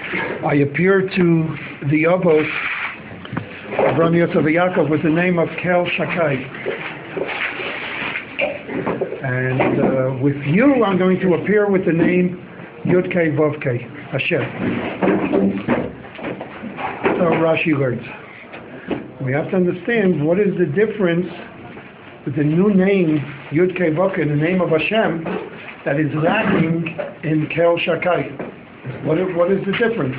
I appeared to the Avos, Avraham Yitzchak Yaakov, with the name of Kel Shakai. And with you, I'm going to appear with the name Yud-Kei Vav-Kei, Hashem. So Rashi learns. We have to understand what is the difference with the new name Yud-Kei Vav-Kei, the name of Hashem, that is lacking in Kel Shakai. What is the difference?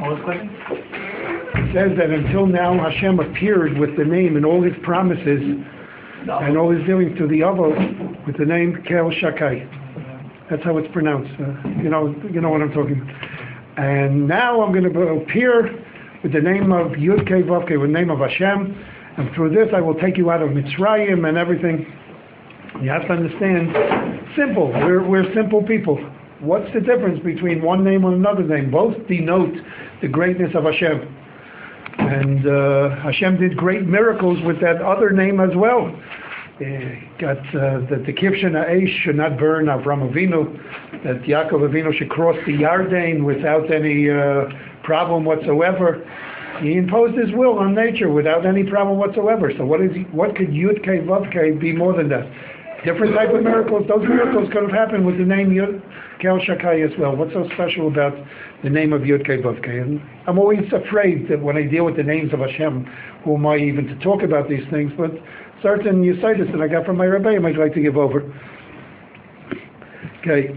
It says that until now Hashem appeared with the name and all his promises and all his doings to the Avos with the name Kel Shakai. That's how it's pronounced. You know what I'm talking about. And now I'm going to appear with the name of Yud-Kei Vav-Kei, with the name of Hashem, and through this I will take you out of Mitzrayim and everything. You have to understand, simple. We're simple people. What's the difference between one name and another name? Both denote the greatness of Hashem. And Hashem did great miracles with that other name as well. Got that the Kivshin Ha'esh should not burn Avram Avinu, that Yaakov Avinu should cross the Yarden without any problem whatsoever. He imposed his will on nature without any problem whatsoever. So what could Yud-Kei Vav-Kei be more than that? Different type of miracles. Those miracles could have happened with the name Kel Shakai as well. What's so special about the name of Yud-Kei Vav-Kei? And I'm always afraid that when I deal with the names of Hashem, who am I even to talk about these things? But certain Yesodis that I got from my Rebbe, I might like to give over. Okay.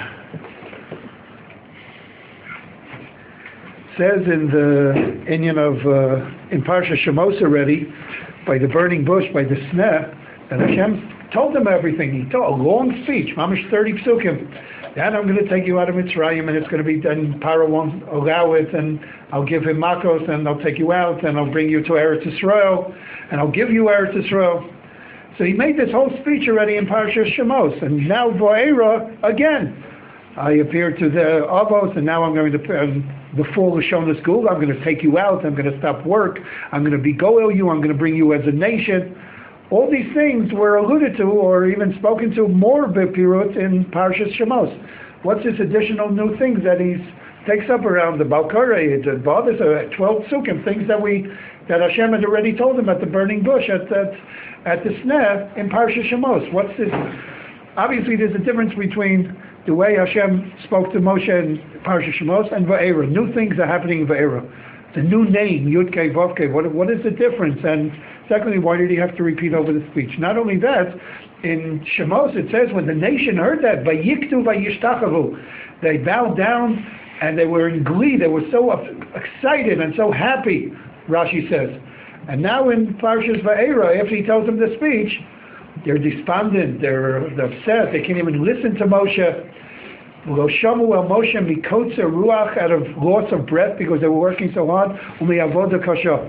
Says in the Inyan of in Parsha Shemos already, by the burning bush, by the sneh, and Hashem told them everything. He told a long speech, mamish 30 psukim. Then I'm going to take you out of Mitzrayim, and it's going to be done. Paro won't allow it, and I'll give him makos, and I'll take you out, and I'll bring you to Eretz Yisrael, and I'll give you Eretz Yisrael. So he made this whole speech already in Parsha Shemos, and now Va'era again. I appeared to the Avos, and now I'm going to the full Lashon school. I'm going to take you out. I'm going to stop work. I'm going to be goel you. I'm going to bring you as a nation. All these things were alluded to or even spoken to more bepirut in Parshas Shemos. What's this additional new things that he takes up around the Balkarei, the Bavis, 12 Sukkim, things that Hashem had already told him at the burning bush, at the Sneh in Parshas Shemos. What's this? Obviously, there's a difference between the way Hashem spoke to Moshe in Parshas Shemos and Va'era. New things are happening in Va'era. The new name, Yud-Kei Vav-Kei, what is the difference? And secondly, why did he have to repeat over the speech? Not only that, in Shemos it says when the nation heard that, Vayiktu Vayishtachavu, they bowed down and they were in glee. They were so excited and so happy, Rashi says. And now in Parshas Va'era, after he tells them the speech, they're despondent, they're upset, they can't even listen to Moshe. Lo shamu el Moshe mikotze ruach, out of loss of breath because they were working so hard. U'mi'avoda kasha.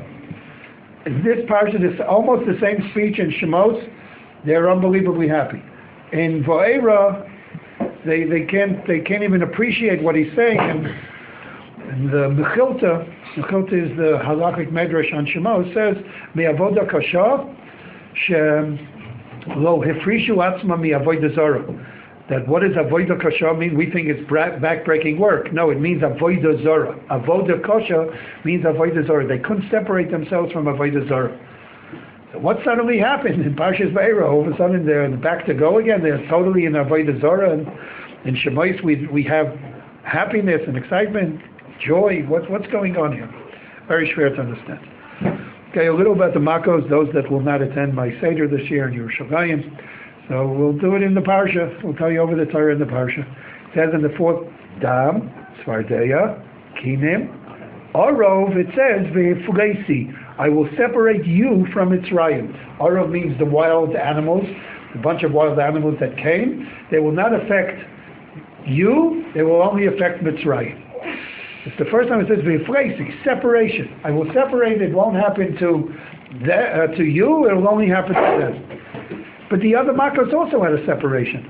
In this parsha, this almost the same speech in Shemos. They're unbelievably happy. In Va'era, they can't even appreciate what he's saying. And the Mechilta is the halakhic medrash on Shemos, says mi'avoda kasha she lo hefrishu atzma mi'avoda zara. That what does avodah kasha mean? We think it's back-breaking work. No, it means avodah zara. Avodah kasha means avodah zara. They couldn't separate themselves from avodah zara. So what suddenly happened in Parshas Va'era? All of a sudden they're back to go again. They're totally in avodah zara. And in Shemos we have happiness and excitement, joy. What's going on here? Very schwer to understand. Okay, a little about the makos, those that will not attend my Seder this year in Yerushalayim. So we'll do it in the Parsha. We'll tell you over the Torah in the Parsha. It says in the fourth Dam, Svardeya, Kinim, Arov, it says, Ve'efulesi, I will separate you from Mitzrayim. Arov means the wild animals, the bunch of wild animals that came. They will not affect you, they will only affect Mitzrayim. It's the first time it says, Ve'efulesi, separation. I will separate, it won't happen to you, it will only happen to them. But the other makos also had a separation.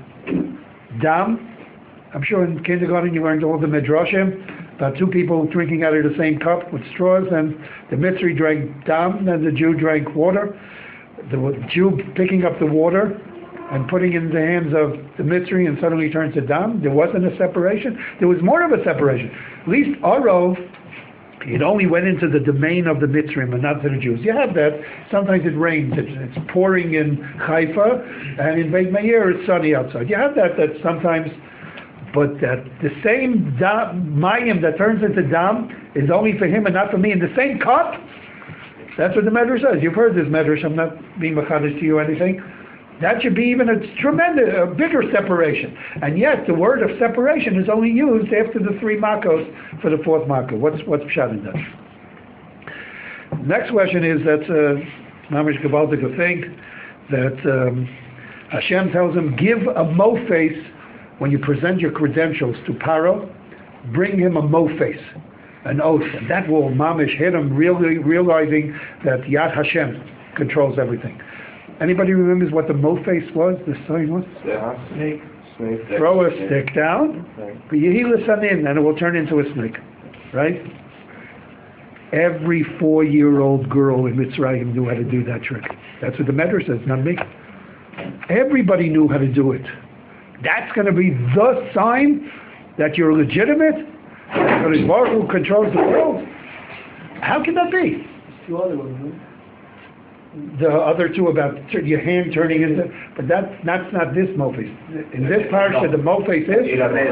Dam, I'm sure in kindergarten you learned all the midrashim about two people drinking out of the same cup with straws, and the Mitzri drank dam, and the Jew drank water. The Jew picking up the water and putting it in the hands of the Mitzri and suddenly turns to dam? There wasn't a separation. There was more of a separation. At least Arov, it only went into the domain of the Mitzrim and not to the Jews. You have that. Sometimes it rains. It's pouring in Haifa, and in Beit Meir it's sunny outside. You have that sometimes, but that the same mayim that turns into dam is only for him and not for me in the same cup. That's what the Medrash says. You've heard this Medrash. I'm not being machadish to you or anything. That should be even a bigger separation. And yet, the word of separation is only used after the 3 makos for the 4th mako. What's pshat in that? Next question is that Mamish Gabaldik will think that Hashem tells him, give a mo-face when you present your credentials to Paro, bring him a mo-face, an oath. And that will Mamish hit him, really realizing that Yad Hashem controls everything. Anybody remembers what the mo-face was, the sign was? Snake. Throw a stick down, and it will turn into a snake. Right? Every 4-year-old girl in Mitzrayim knew how to do that trick. That's what the Medrash says, not me. Everybody knew how to do it. That's going to be the sign that you're legitimate, that Kadosh Baruch Hu controls the world. How can that be? Two other ones, The other two about your hand turning into, but that's not this mo-face. In this parsha, the mo-face is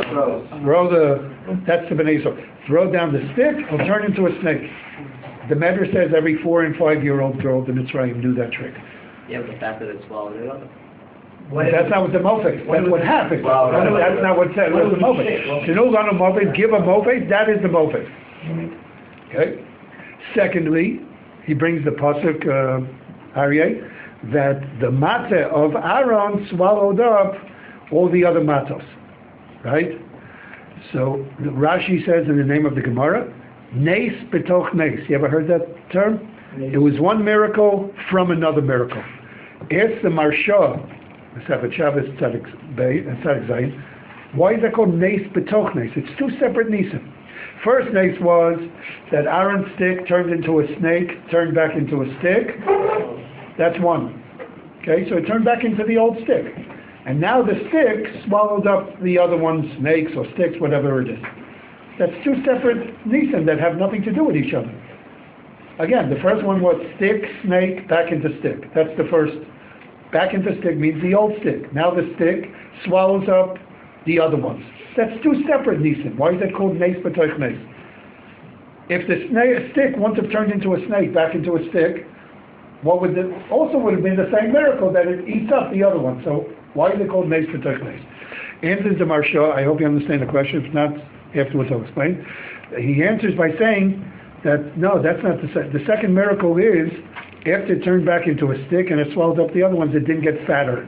that's the Bnei Yisrael. Throw down the stick, it'll turn into a snake. The Medrash says every 4- and 5-year-old girl in Mitzrayim do that trick. Yeah, but the fact that it swallowed it up. That's not what the mo-face. That's what happened. That's not what said. What's the mo-face? Give a mo-face. That is the mo-face. Okay. Secondly, he brings the pasuk Aryeh that the matzah of Aaron swallowed up all the other matzos. Right. So Rashi says in the name of the Gemara, Nes betoch nes. You ever heard that term? It was one miracle from another miracle. It's the Marsha. Shabbos Tzadik Zayin. Why is that called Nes betoch nes? It's 2 separate nisim. First nes was that Aaron's stick turned into a snake, turned back into a stick. That's one. Okay, so it turned back into the old stick. And now the stick swallowed up the other one's snakes or sticks, whatever it is. That's 2 separate nisim that have nothing to do with each other. Again, the first one was stick, snake, back into stick. That's the first. Back into stick means the old stick. Now the stick swallows up the other ones. That's 2 separate nisim. Why is that called nes b'toich nes? If the stick wouldn't have turned into a snake, back into a stick, also would have been the same miracle that it eats up the other one. So why is it called nes b'toich nes? Answers the Marsha. I hope you understand the question. If not, afterwards I'll explain. He answers by saying that no, that's not the second miracle is after it turned back into a stick and it swallowed up the other ones, it didn't get fatter.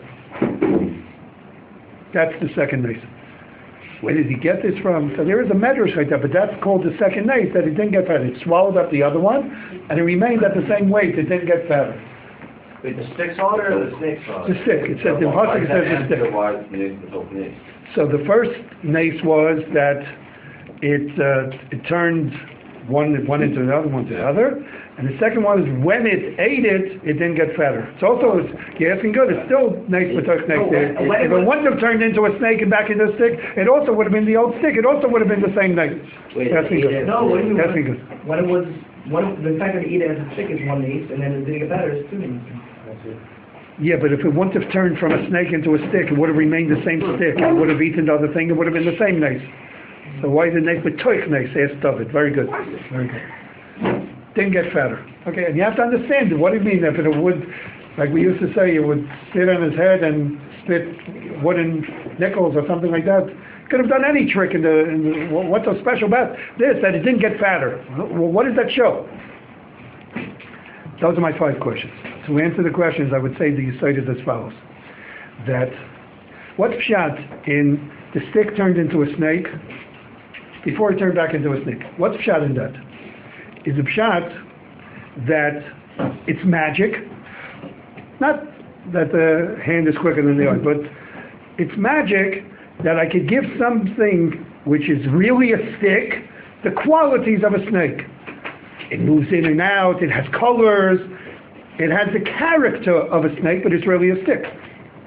That's the second nes. Where did he get this from? So there is a medrash like that, but that's called the second nes, that it didn't get fatter. It swallowed up the other one, and it remained at the same weight. It didn't get fatter. Wait, the stick swallowed or the snake swallowed? The stick. It says the pasuk says the stick. So the first nes was that it turned one into the other, one to the other. And the second one is when it ate it, it didn't get fatter. So also, you're asking good, it's still nes b'toich nes. If it wouldn't have turned into a snake and back into a stick, it also would have been the old stick. It also would have been the same nes. That's good. No, what do you mean? That's good. When it was, the fact that you eat it as a stick is one nes, and then it didn't get better is 2 nes. Yeah, but if it wouldn't have turned from a snake into a stick, it would have remained the same stick. It would have eaten the other thing. It would have been the same nes. So why is it nes b'toich nes? Asked David. Very good. Very good. Didn't get fatter. Okay, and you have to understand it. What do you mean if it would, like we used to say, it would sit on his head and spit wooden nickels or something like that? Could have done any trick in the what's so special about this, that it didn't get fatter? Well, what does that show? Those are my 5 questions. To answer the questions, I would say that you cited as follows. That, what's pshat in the stick turned into a snake before it turned back into a snake? What's pshat in that? Is a pshat that it's magic, not that the hand is quicker than the eye, but it's magic that I could give something which is really a stick the qualities of a snake. It moves in and out, it has colors, it has the character of a snake, but it's really a stick.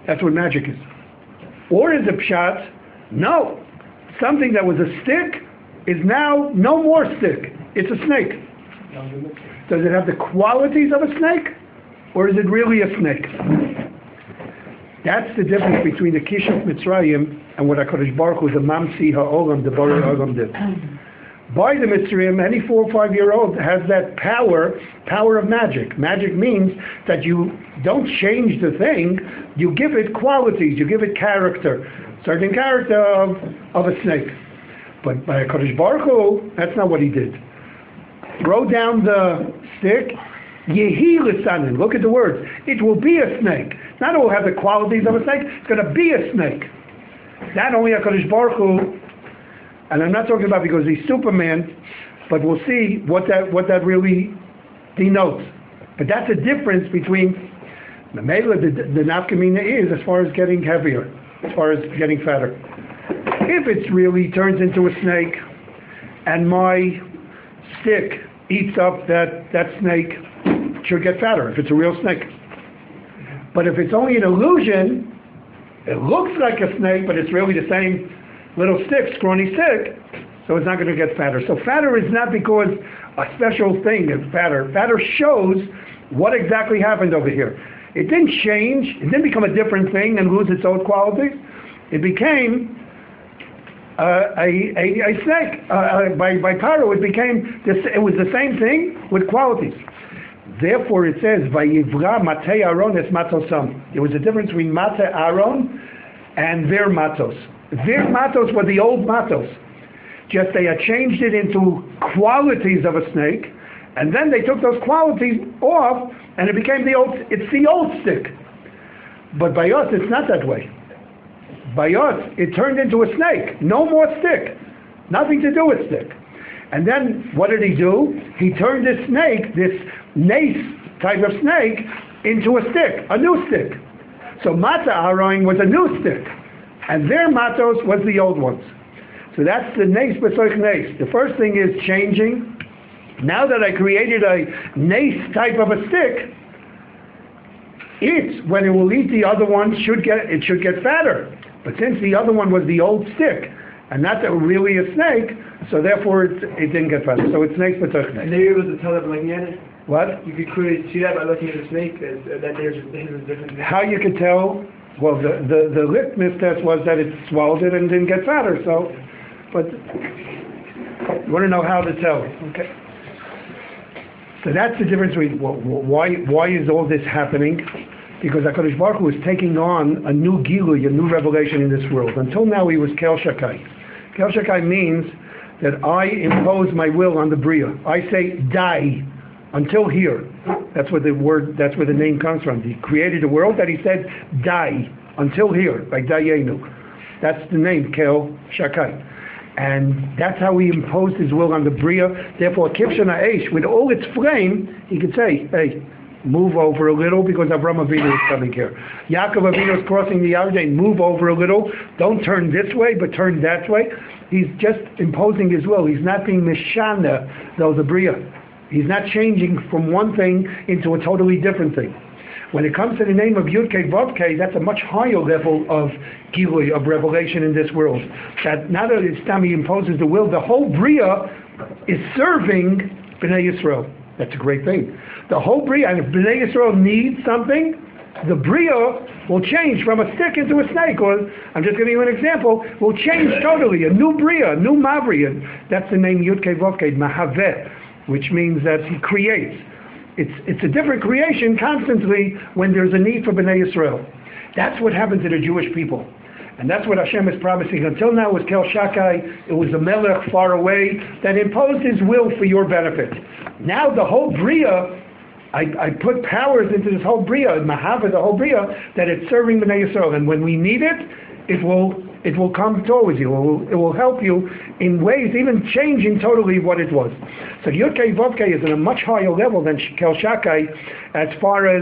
That's what magic is. Or is it pshat? No. Something that was a stick is now no more stick. It's a snake. Does it have the qualities of a snake? Or is it really a snake? That's the difference between the Kishuf Mitzrayim and what HaKadosh Baruch Hu, the Mamsi HaOlam, the Borei Olam did. By the Mitzrayim, any 4 or 5 year old has that power of magic. Magic means that you don't change the thing, you give it qualities, you give it character, certain character of a snake. But by HaKadosh Baruch Hu, that's not what he did. Throw down the stick, Yehi Lisanin, look at the words. It will be a snake. Not it will have the qualities of a snake, it's going to be a snake. That only HaKadosh Baruch Hu, and I'm not talking about because he's Superman, but we'll see what that really denotes. But that's a difference between the nafkamina is as far as getting heavier, as far as getting fatter. If it really turns into a snake, and my stick eats up that snake, it should get fatter if it's a real snake. But if it's only an illusion, it looks like a snake, but it's really the same little stick, scrawny stick, so it's not going to get fatter. So fatter is not because a special thing is fatter. Fatter shows what exactly happened over here. It didn't change, it didn't become a different thing and lose its old qualities. It became a snake. By Paro, it became it was the same thing with qualities. Therefore, it says, "Vayivra matei Aaron es matosam." There was a difference between matei Aaron and their matos. Their matos were the old matos. Just they had changed it into qualities of a snake, and then they took those qualities off, and it became it's the old stick. But by us, it's not that way. By us, it turned into a snake. No more stick. Nothing to do with stick. And then, what did he do? He turned this snake, this nace type of snake, into a stick, a new stick. So Mata Aroin was a new stick, and their matos was the old ones. So that's the nace b'soich nace. The first thing is changing. Now that I created a nace type of a stick, when it will eat the other one, it should get fatter. But since the other one was the old stick, and not really a snake, so therefore it didn't get fatter. So it's snake b'soich nace. And they were able to tell that by looking at it? What? You could clearly see that by looking at the snake, that there's a difference. How you could tell? Well, the litmus test was that it swallowed it and didn't get fatter. So, but you want to know how to tell? Okay. So that's the difference between why is all this happening? Because HaKadosh Baruch Hu is taking on a new gilui, a new revelation in this world. Until now, he was Kel Shakai. Kel Shakai means that I impose my will on the Bria. I say die. Until here. That's where the name comes from. He created the world that he said, die, until here, like Dayenu. That's the name, Kel Shakai. And that's how he imposed his will on the Bria. Therefore, Kivshana Eish, with all its flame, he could say, hey, move over a little because Avraham Avinu is coming here. Yaakov Avinu is crossing the Yarden, move over a little. Don't turn this way, but turn that way. He's just imposing his will. He's not being Mishana, though the Bria. He's not changing from one thing into a totally different thing. When it comes to the name of Yud-Kei Vav-Kei, that's a much higher level of gilui, of revelation in this world. That not only he imposes the will, the whole Bria is serving Bnei Yisrael. That's a great thing. The whole Bria, and if Bnei Yisrael needs something, the Bria will change from a stick into a snake, or, I'm just giving you an example, will change totally. A new Bria, a new Mavri. That's the name Yud-Kei Vav-Kei, Mahaveh, which means that he creates. It's a different creation constantly when there's a need for Bnei Yisrael. That's what happened to the Jewish people. And that's what Hashem is promising. Until now it was Kel Shakai, it was a melech far away that imposed his will for your benefit. Now the whole Bria, I put powers into this whole Bria, Mahava, the whole Bria, that it's serving Bnei Yisrael. And when we need it, it will come towards you. It will help you in ways, even changing totally what it was. So Yud-Kei Vav-Kei is at a much higher level than Kel Shakai, as far as,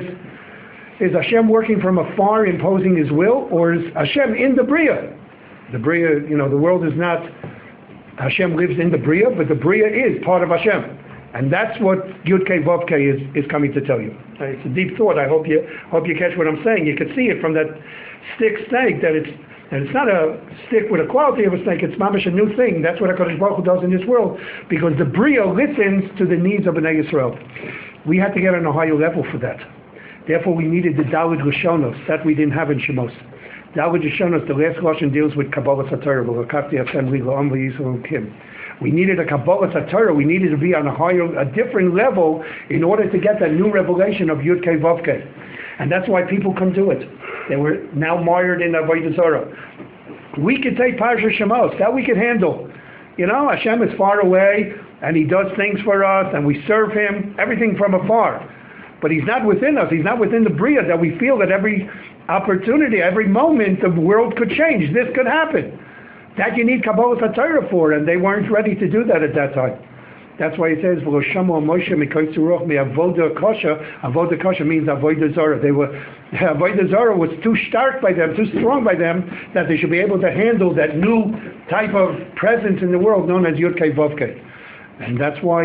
is Hashem working from afar, imposing his will, or is Hashem in the Bria? The Bria, the world is not, Hashem lives in the Bria, but the Bria is part of Hashem. And that's what Yud-Kei Vav-Kei is coming to tell you. It's a deep thought. I hope you catch what I'm saying. You can see it from that stick snake that it's not a stick with a quality of a snake. It's mamish a new thing. That's what HaKadosh Baruch Hu does in this world, because the Bria listens to the needs of Bnei Yisrael. We had to get on a higher level for that. Therefore, we needed the Dalit Rishonos that we didn't have in Shemos. Dalit Rishonos, the last Lashon deals with Kabbalah Satorah, V'Lakafti Hashem Li La'am V'Yisrael Kim. We needed a Kabbalah Satorah. We needed to be on a different level in order to get that new revelation of Yud Kei Vav Kei. And that's why people come to it. They were now mired in Avodah Zarah. We could take Parsha Shemos. That we could handle. Hashem is far away, and He does things for us, and we serve Him, everything from afar. But He's not within us. He's not within the Bria, that we feel that every opportunity, every moment, the world could change. This could happen. That you need Kabbalah Satorah for, and they weren't ready to do that at that time. That's why it says, Avodah Kasha means Avodah Zarah. Avodah Zarah was too stark by them, too strong by them, that they should be able to handle that new type of presence in the world known as Yud Kei Vav Kei. And that's why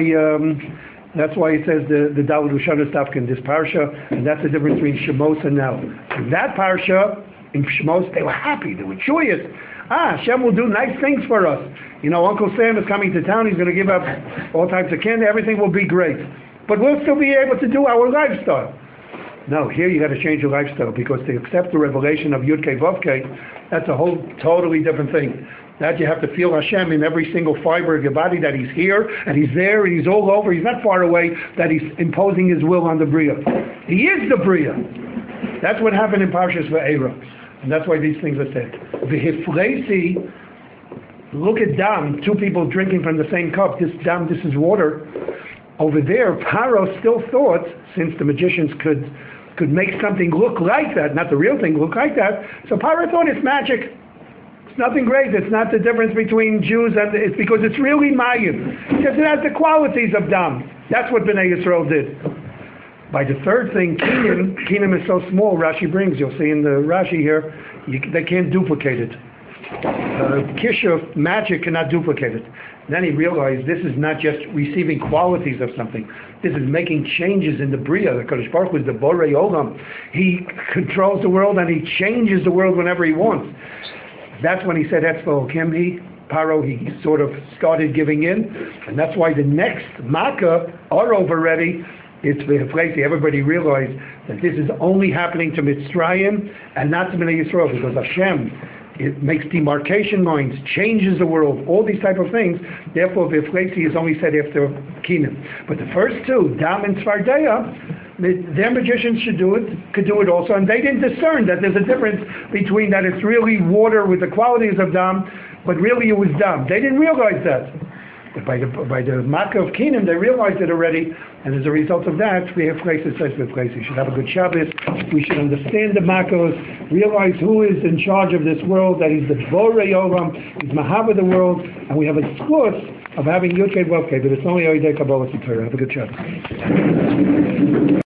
it says the Dalit Rishonos Dafka in this parsha, and that's the difference between Shemos and now. In that parsha, in Shemos, they were happy, they were joyous. Hashem will do nice things for us. Uncle Sam is coming to town, he's going to give up all types of candy, everything will be great. But we'll still be able to do our lifestyle. No, here you got to change your lifestyle, because to accept the revelation of Yud Kei Vav Kei, that's a whole totally different thing. That you have to feel Hashem in every single fiber of your body, that He's here, and He's there, and He's all over, He's not far away, that He's imposing His will on the Bria. He is the Bria. That's what happened in Parshas Va'era. And that's why these things are said. V'hifleisi, look at Dam, two people drinking from the same cup. This Dam, this is water. Over there, Paro still thought, since the magicians could make something look like that, not the real thing look like that, so Paro thought it's magic. It's nothing great. It's not the difference between Jews and it's because it's really Mayim. Because it has the qualities of Dam. That's what Bnei Yisrael did. By the third thing, Kinim is so small, Rashi brings, you'll see in the Rashi here, they can't duplicate it. Kishuf, magic, cannot duplicate it. Then he realized this is not just receiving qualities of something. This is making changes in the Bria. The Kadosh Baruch Hu is the Borei Olam. He controls the world and He changes the world whenever He wants. That's when He said, Etzvo Kimhi, Paro, he sort of started giving in. And that's why the next Makkah are over already. It's V'hifleisi. Everybody realized that this is only happening to Mitzrayim and not to Bnei Yisrael, because Hashem, it makes demarcation lines, changes the world, all these type of things. Therefore, V'hifleisi is only said after Kinim. But the first two, Dam and Tzvardeya, their magicians could do it also, and they didn't discern that there's a difference between that it's really water with the qualities of Dam, but really it was Dam. They didn't realize that. But by the Makkah of Kinim, they realized it already, and as a result of that, we have places such as places. We should have a good Shabbos. We should understand the Makkos, realize who is in charge of this world, that He's the Borei Olam, He's Mahava the world, and we have a source of having Yud Kei Vav Kei, but it's only Oidei Kabbalah Satorah. Have a good Shabbos.